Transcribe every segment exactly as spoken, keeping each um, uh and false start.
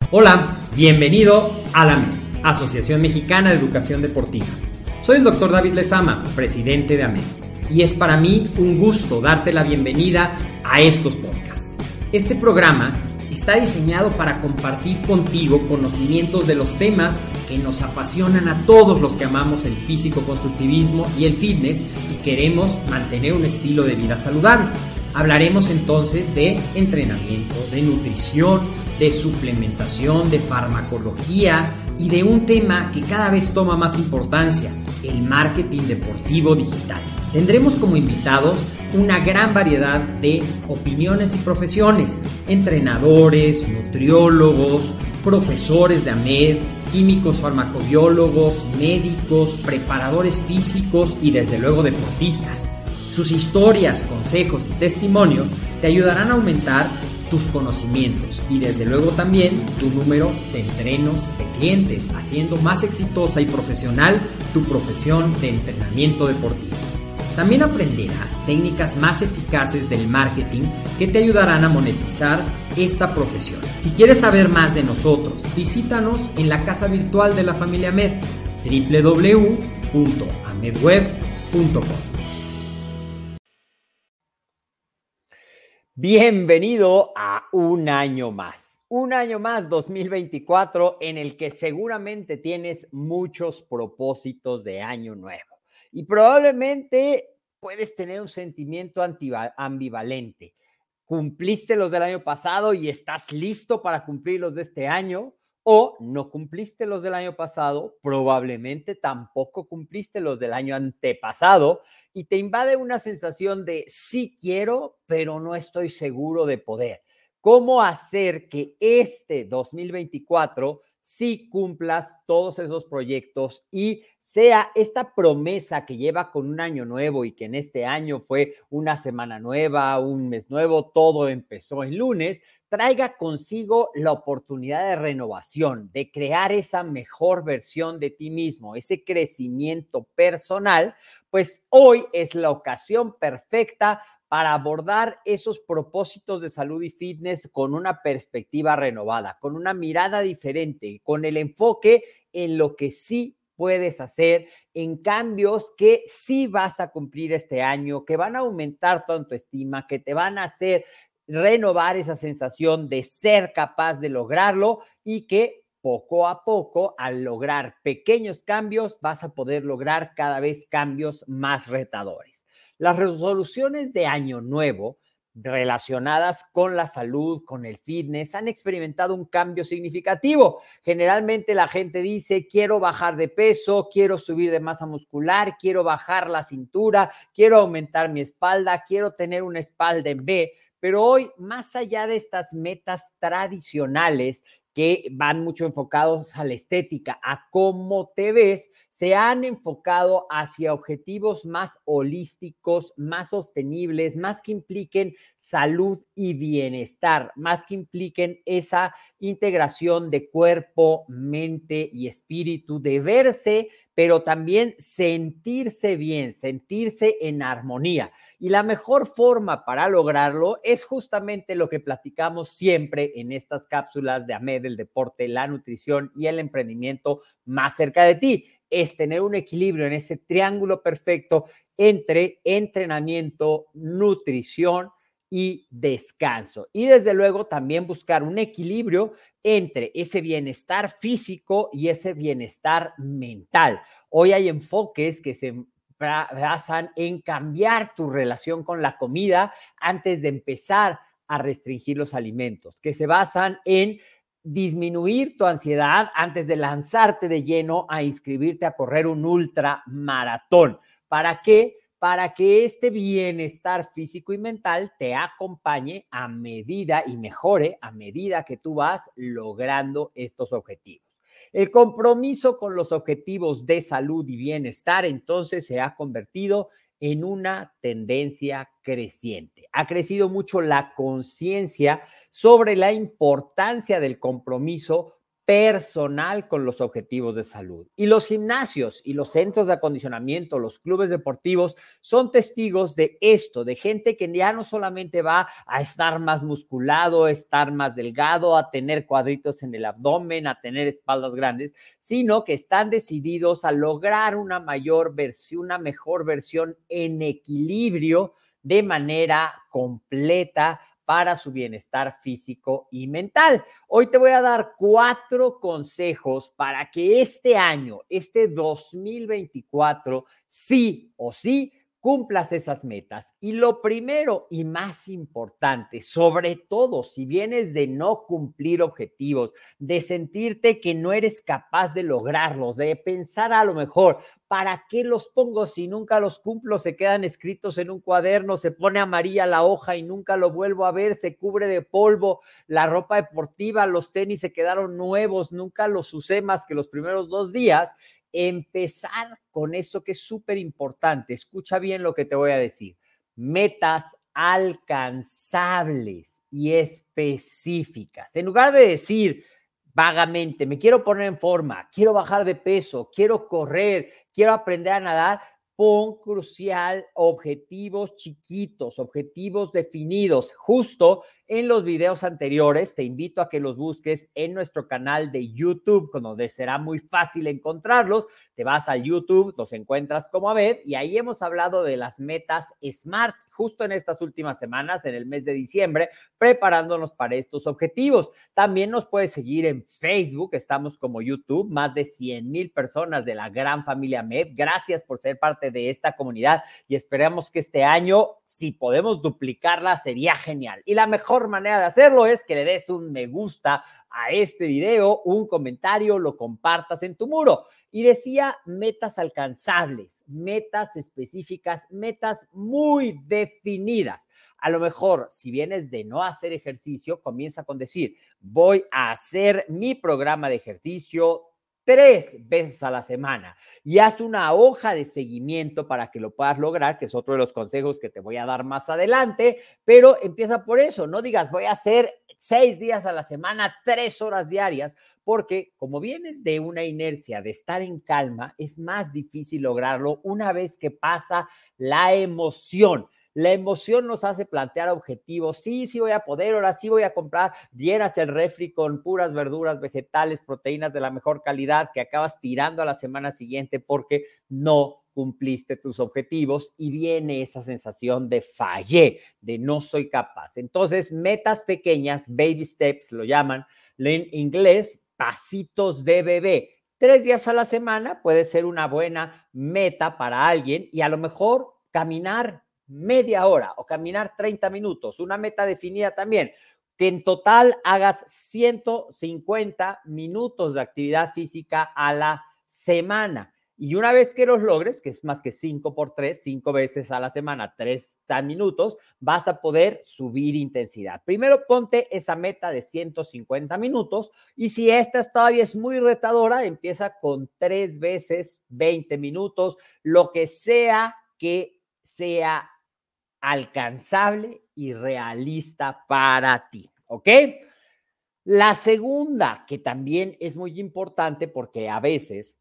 Hola, bienvenido a la A M E D, Asociación Mexicana de Educación Deportiva. Soy el doctor David Lezama, presidente de A M E D, y es para mí un gusto darte la bienvenida a estos podcasts. Este programa está diseñado para compartir contigo conocimientos de los temas que nos apasionan a todos los que amamos el físico-constructivismo y el fitness y queremos mantener un estilo de vida saludable. Hablaremos entonces de entrenamiento, de nutrición, de suplementación, de farmacología y de un tema que cada vez toma más importancia, el marketing deportivo digital. Tendremos como invitados una gran variedad de opiniones y profesiones, entrenadores, nutriólogos, profesores de A M E D, químicos farmacobiólogos, médicos, preparadores físicos y desde luego deportistas. Sus historias, consejos y testimonios te ayudarán a aumentar tus conocimientos y desde luego también tu número de entrenos de clientes, haciendo más exitosa y profesional tu profesión de entrenamiento deportivo. También aprenderás técnicas más eficaces del marketing que te ayudarán a monetizar esta profesión. Si quieres saber más de nosotros, visítanos en la casa virtual de la familia A M E D, doble u doble u doble u punto amedweb punto com. Bienvenido a un año más, un año más dos mil veinticuatro en el que seguramente tienes muchos propósitos de año nuevo y probablemente puedes tener un sentimiento ambivalente. ¿Cumpliste los del año pasado y estás listo para cumplir los de este año? ¿O no cumpliste los del año pasado? Probablemente tampoco cumpliste los del año antepasado y te invade una sensación de sí quiero, pero no estoy seguro de poder. ¿Cómo hacer que este dos mil veinticuatro sí cumplas todos esos proyectos y sea esta promesa que lleva con un año nuevo y que en este año fue una semana nueva, un mes nuevo, todo empezó el lunes, traiga consigo la oportunidad de renovación, de crear esa mejor versión de ti mismo, ese crecimiento personal? Pues hoy es la ocasión perfecta para abordar esos propósitos de salud y fitness con una perspectiva renovada, con una mirada diferente, con el enfoque en lo que sí puedes hacer, en cambios que sí vas a cumplir este año, que van a aumentar tu autoestima, que te van a hacer renovar esa sensación de ser capaz de lograrlo y que poco a poco, al lograr pequeños cambios, vas a poder lograr cada vez cambios más retadores. Las resoluciones de año nuevo relacionadas con la salud, con el fitness, han experimentado un cambio significativo. Generalmente la gente dice, quiero bajar de peso, quiero subir de masa muscular, quiero bajar la cintura, quiero aumentar mi espalda, quiero tener una espalda en V. Pero hoy, más allá de estas metas tradicionales que van mucho enfocados a la estética, a cómo te ves, se han enfocado hacia objetivos más holísticos, más sostenibles, más que impliquen salud y bienestar, más que impliquen esa integración de cuerpo, mente y espíritu, de verse, pero también sentirse bien, sentirse en armonía. Y la mejor forma para lograrlo es justamente lo que platicamos siempre en estas cápsulas de A M E D, el deporte, la nutrición y el emprendimiento más cerca de ti. Es tener un equilibrio en ese triángulo perfecto entre entrenamiento, nutrición y descanso. Y desde luego también buscar un equilibrio entre ese bienestar físico y ese bienestar mental. Hoy hay enfoques que se basan en cambiar tu relación con la comida antes de empezar a restringir los alimentos, que se basan en disminuir tu ansiedad antes de lanzarte de lleno a inscribirte a correr un ultramaratón. ¿Para qué? Para que este bienestar físico y mental te acompañe a medida y mejore a medida que tú vas logrando estos objetivos. El compromiso con los objetivos de salud y bienestar entonces se ha convertido en una tendencia creciente. Ha crecido mucho la conciencia sobre la importancia del compromiso personal con los objetivos de salud. Y los gimnasios y los centros de acondicionamiento, los clubes deportivos, son testigos de esto, de gente que ya no solamente va a estar más musculado, a estar más delgado, a tener cuadritos en el abdomen, a tener espaldas grandes, sino que están decididos a lograr una mayor versión, una mejor versión en equilibrio de manera completa para su bienestar físico y mental. Hoy te voy a dar cuatro consejos para que este año, este dos mil veinticuatro, sí o sí, cumplas esas metas. Y lo primero y más importante, sobre todo si vienes de no cumplir objetivos, de sentirte que no eres capaz de lograrlos, de pensar a lo mejor, ¿para qué los pongo si nunca los cumplo? Se quedan escritos en un cuaderno, se pone amarilla la hoja y nunca lo vuelvo a ver, se cubre de polvo la ropa deportiva, los tenis se quedaron nuevos, nunca los usé más que los primeros dos días. Empezar con eso que es súper importante. Escucha bien lo que te voy a decir. Metas alcanzables y específicas. En lugar de decir vagamente, me quiero poner en forma, quiero bajar de peso, quiero correr, quiero aprender a nadar, pon crucial objetivos chiquitos, objetivos definidos. Justo en los videos anteriores, te invito a que los busques en nuestro canal de YouTube, donde será muy fácil encontrarlos. Te vas a YouTube, los encuentras como Abed, y ahí hemos hablado de las metas SMART, justo en estas últimas semanas, en el mes de diciembre, preparándonos para estos objetivos. También nos puedes seguir en Facebook, estamos como YouTube, más de cien mil personas de la gran familia Med. Gracias por ser parte de esta comunidad y esperamos que este año, si podemos duplicarla, sería genial. Y la mejor manera de hacerlo es que le des un me gusta a este video, un comentario, lo compartas en tu muro. Y decía metas alcanzables, metas específicas, metas muy definidas. A lo mejor, si vienes de no hacer ejercicio, comienza con decir, voy a hacer mi programa de ejercicio tres veces a la semana y haz una hoja de seguimiento para que lo puedas lograr, que es otro de los consejos que te voy a dar más adelante, pero empieza por eso, no digas voy a hacer seis días a la semana, tres horas diarias, porque como vienes de una inercia de estar en calma, es más difícil lograrlo una vez que pasa la emoción. La emoción nos hace plantear objetivos. Sí, sí voy a poder, ahora sí voy a comprar. Llenas el refri con puras verduras, vegetales, proteínas de la mejor calidad que acabas tirando a la semana siguiente porque no cumpliste tus objetivos y viene esa sensación de fallé, de no soy capaz. Entonces, metas pequeñas, baby steps lo llaman en inglés, pasitos de bebé. Tres días a la semana puede ser una buena meta para alguien y a lo mejor caminar media hora o caminar treinta minutos, una meta definida también, que en total hagas ciento cincuenta minutos de actividad física a la semana. Y una vez que los logres, que es más que cinco por tres, cinco veces a la semana, treinta minutos, vas a poder subir intensidad. Primero ponte esa meta de ciento cincuenta minutos y si esta todavía es muy retadora, empieza con tres veces veinte minutos, lo que sea que sea alcanzable y realista para ti, ¿ok? La segunda, que también es muy importante porque a veces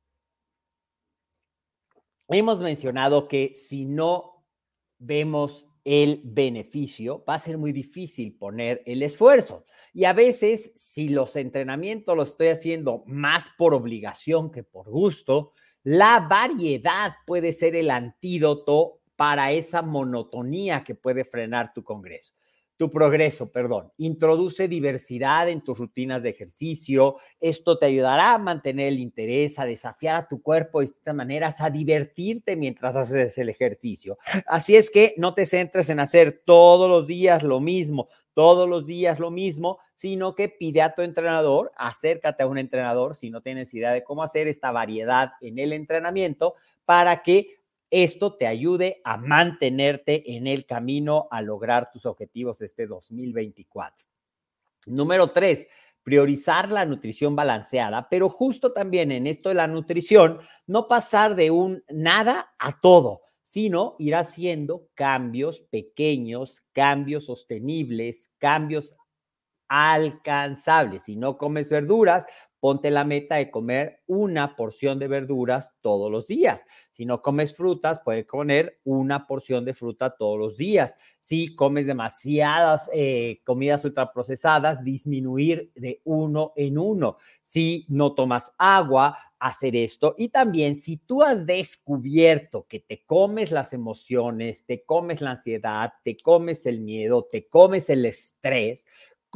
hemos mencionado que si no vemos el beneficio, va a ser muy difícil poner el esfuerzo. Y a veces, si los entrenamientos los estoy haciendo más por obligación que por gusto, la variedad puede ser el antídoto para esa monotonía que puede frenar tu congreso. Tu progreso, perdón. Introduce diversidad en tus rutinas de ejercicio. Esto te ayudará a mantener el interés, a desafiar a tu cuerpo de distintas maneras, a divertirte mientras haces el ejercicio. Así es que no te centres en hacer todos los días lo mismo, todos los días lo mismo, sino que pide a tu entrenador, acércate a un entrenador si no tienes idea de cómo hacer esta variedad en el entrenamiento para que esto te ayude a mantenerte en el camino a lograr tus objetivos este dos mil veinticuatro. Número tres, priorizar la nutrición balanceada, pero justo también en esto de la nutrición, no pasar de un nada a todo, sino ir haciendo cambios pequeños, cambios sostenibles, cambios alcanzables. Si no comes verduras, ponte la meta de comer una porción de verduras todos los días. Si no comes frutas, puedes comer una porción de fruta todos los días. Si comes demasiadas eh, comidas ultraprocesadas, disminuir de uno en uno. Si no tomas agua, hacer esto. Y también, si tú has descubierto que te comes las emociones, te comes la ansiedad, te comes el miedo, te comes el estrés,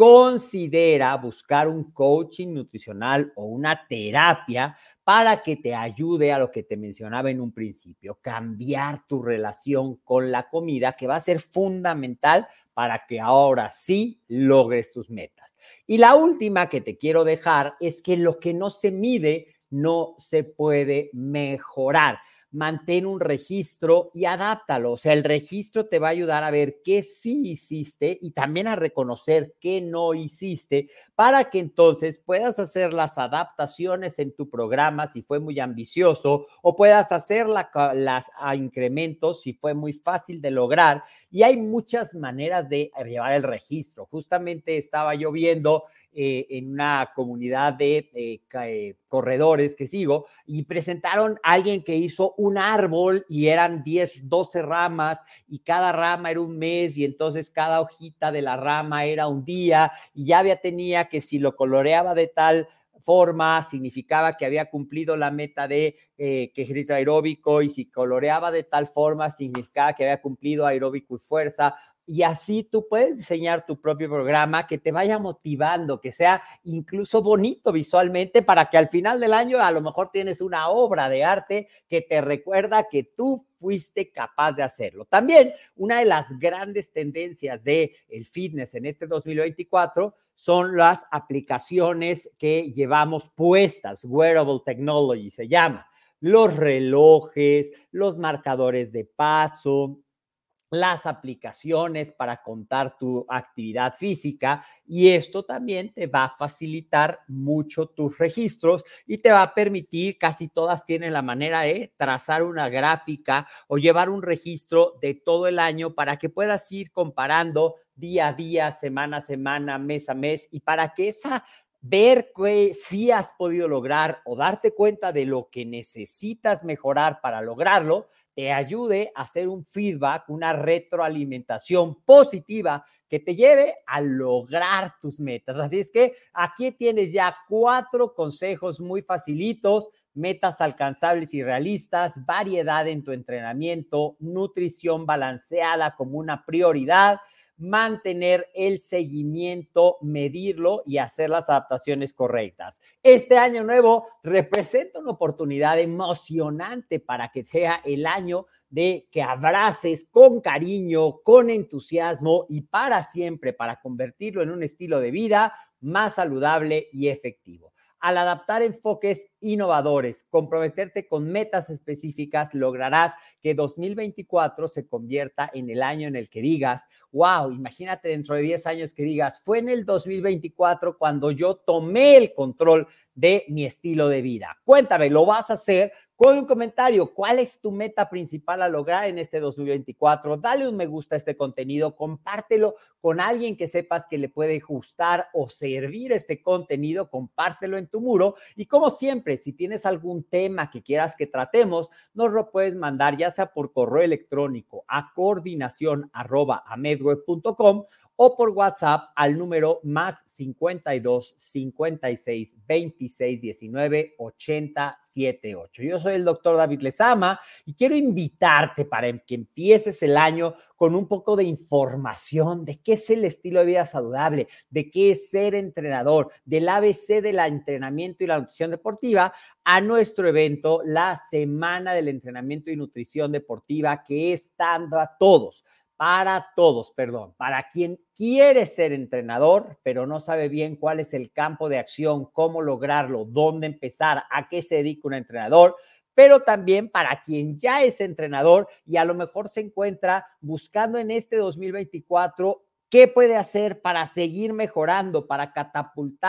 considera buscar un coaching nutricional o una terapia para que te ayude a lo que te mencionaba en un principio, cambiar tu relación con la comida, que va a ser fundamental para que ahora sí logres tus metas. Y la última que te quiero dejar es que lo que no se mide no se puede mejorar. Mantén un registro y adáptalo. O sea, el registro te va a ayudar a ver qué sí hiciste y también a reconocer qué no hiciste para que entonces puedas hacer las adaptaciones en tu programa si fue muy ambicioso o puedas hacer la, las incrementos si fue muy fácil de lograr. Y hay muchas maneras de llevar el registro. Justamente estaba yo viendo Eh, en una comunidad de eh, eh, corredores que sigo y presentaron a alguien que hizo un árbol y eran diez, doce ramas y cada rama era un mes y entonces cada hojita de la rama era un día y ya había tenía que si lo coloreaba de tal forma significaba que había cumplido la meta de eh, ejercicio aeróbico y si coloreaba de tal forma significaba que había cumplido aeróbico y fuerza. Y así tú puedes diseñar tu propio programa que te vaya motivando, que sea incluso bonito visualmente para que al final del año a lo mejor tienes una obra de arte que te recuerda que tú fuiste capaz de hacerlo. También una de las grandes tendencias del fitness en este dos mil veinticuatro son las aplicaciones que llevamos puestas, wearable technology se llama, los relojes, los marcadores de paso, las aplicaciones para contar tu actividad física y esto también te va a facilitar mucho tus registros y te va a permitir, casi todas tienen la manera de trazar una gráfica o llevar un registro de todo el año para que puedas ir comparando día a día, semana a semana, mes a mes y para que esa ver que sí has podido lograr o darte cuenta de lo que necesitas mejorar para lograrlo, te ayude a hacer un feedback, una retroalimentación positiva que te lleve a lograr tus metas. Así es que aquí tienes ya cuatro consejos muy facilitos, metas alcanzables y realistas, variedad en tu entrenamiento, nutrición balanceada como una prioridad, mantener el seguimiento, medirlo y hacer las adaptaciones correctas. Este año nuevo representa una oportunidad emocionante para que sea el año de que abraces con cariño, con entusiasmo y para siempre, para convertirlo en un estilo de vida más saludable y efectivo. Al adaptar enfoques innovadores, comprometerte con metas específicas, lograrás que dos mil veinticuatro se convierta en el año en el que digas, wow, imagínate dentro de diez años que digas, fue en el dos mil veinticuatro cuando yo tomé el control de mi estilo de vida. Cuéntame, ¿lo vas a hacer? Con un comentario, ¿cuál es tu meta principal a lograr en este dos mil veinticuatro? Dale un me gusta a este contenido, compártelo con alguien que sepas que le puede gustar o servir este contenido, compártelo en tu muro y como siempre, si tienes algún tema que quieras que tratemos, nos lo puedes mandar ya sea por correo electrónico a coordinación arroba amedweb punto com o por WhatsApp al número más cincuenta y dos, cincuenta y seis, veintiséis, diecinueve, ochenta, setenta y ocho. Yo soy el doctor David Lezama y quiero invitarte para que empieces el año con un poco de información de qué es el estilo de vida saludable, de qué es ser entrenador, del A B C del entrenamiento y la nutrición deportiva, a nuestro evento, la Semana del Entrenamiento y Nutrición Deportiva, que es dando a todos, para todos, perdón, para quien quiere ser entrenador, pero no sabe bien cuál es el campo de acción, cómo lograrlo, dónde empezar, a qué se dedica un entrenador, pero también para quien ya es entrenador y a lo mejor se encuentra buscando en este dos mil veinticuatro qué puede hacer para seguir mejorando, para catapultar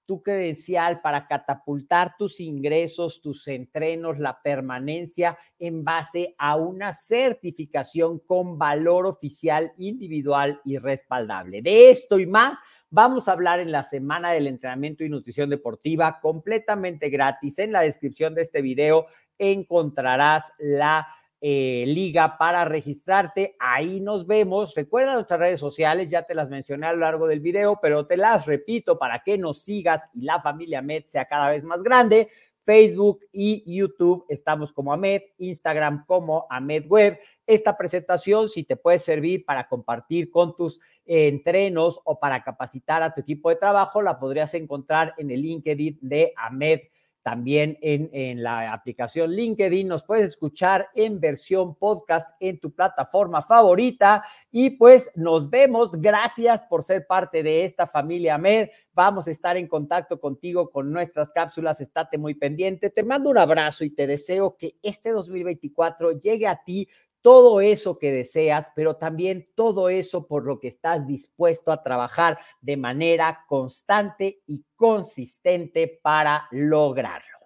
tu credencial para catapultar tus ingresos, tus entrenos, la permanencia en base a una certificación con valor oficial, individual y respaldable. De esto y más vamos a hablar en la Semana del Entrenamiento y Nutrición Deportiva, completamente gratis. En la descripción de este video encontrarás la Eh, liga para registrarte. Ahí nos vemos. Recuerda nuestras redes sociales, ya te las mencioné a lo largo del video, pero te las repito para que nos sigas y la familia AMED sea cada vez más grande. Facebook y YouTube estamos como AMED, Instagram como AMED Web. Esta presentación, si te puede servir para compartir con tus eh, entrenos o para capacitar a tu equipo de trabajo, la podrías encontrar en el LinkedIn de AMED. También en, en la aplicación LinkedIn nos puedes escuchar en versión podcast en tu plataforma favorita y pues nos vemos. Gracias por ser parte de esta familia AMED. Vamos a estar en contacto contigo con nuestras cápsulas. Estate muy pendiente. Te mando un abrazo y te deseo que este dos mil veinticuatro llegue a ti todo eso que deseas, pero también todo eso por lo que estás dispuesto a trabajar de manera constante y consistente para lograrlo.